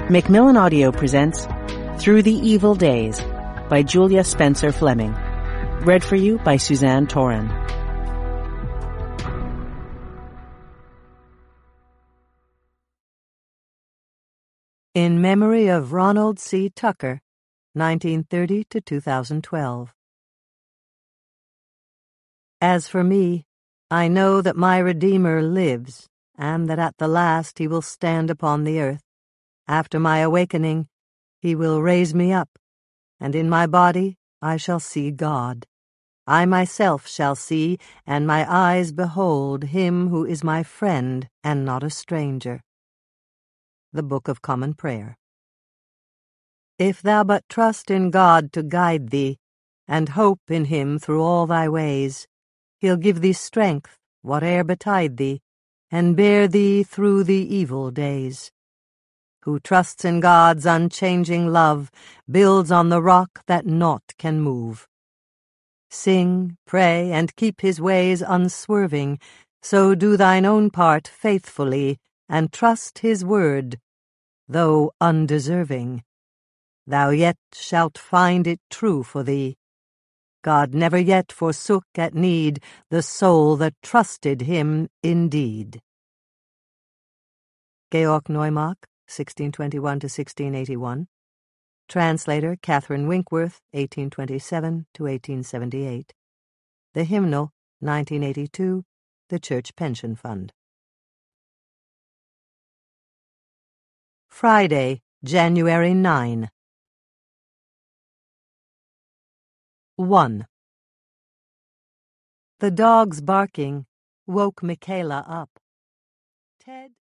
Macmillan Audio presents Through the Evil Days by Julia Spencer Fleming. Read for you by Suzanne Toran. In memory of Ronald C. Tucker, 1930 to 2012. As for me, I know that my Redeemer lives, and that at the last he will stand upon the earth. After my awakening, he will raise me up, and in my body I shall see God. I myself shall see, and my eyes behold him who is my friend and not a stranger. The Book of Common Prayer. If thou but trust in God to guide thee, and hope in him through all thy ways, he'll give thee strength, whate'er betide thee, and bear thee through the evil days. Who trusts in God's unchanging love builds on the rock that naught can move. Sing, pray, and keep his ways unswerving, so do thine own part faithfully, and trust his word, though undeserving. Thou yet shalt find it true for thee. God never yet forsook at need the soul that trusted him indeed. Georg Neumark, 1621 to 1681. Translator Catherine Winkworth, 1827 to 1878. The Hymnal, 1982, the Church Pension Fund. Friday, January 9. 1. The dog's barking woke Michaela up. Ted